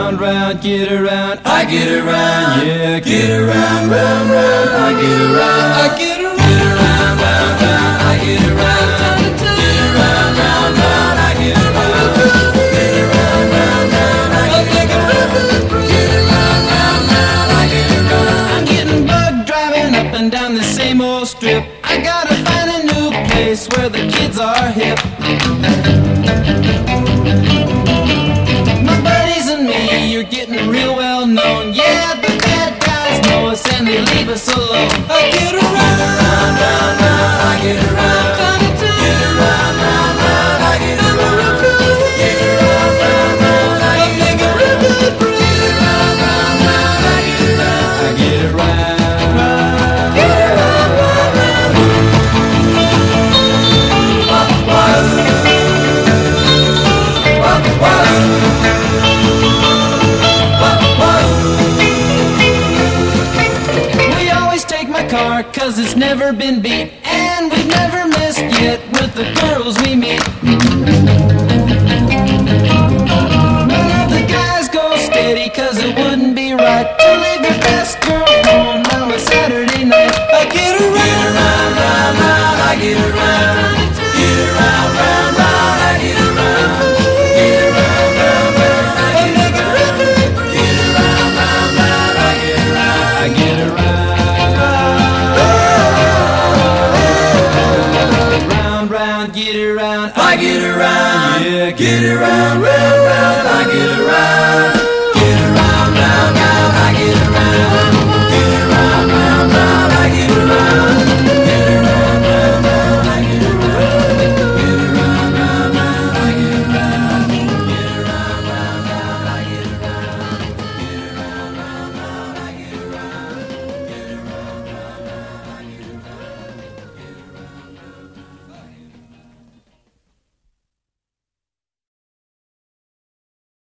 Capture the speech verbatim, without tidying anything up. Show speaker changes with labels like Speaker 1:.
Speaker 1: round, round, get around, I get around, yeah, get around, round, round, I get around, I get around, get around, round, round, I get around, get around, round, round, I get around, get around, round, round, I get around, get around, round, round, I get around. I'm getting bugged driving up and down the same old strip. I gotta find a new place where the kids are hip. My buddies and me, you're getting real well known. Yeah, the bad guys know us and they leave us alone. I get around, round, round, round, I get around, get around, round, round, I get around, get around, round, round, I get around, get around, round, round, I get around, I get around, get around, round, round. We always take my car cause it's never been beat, and we've never missed yet with the girls we meet.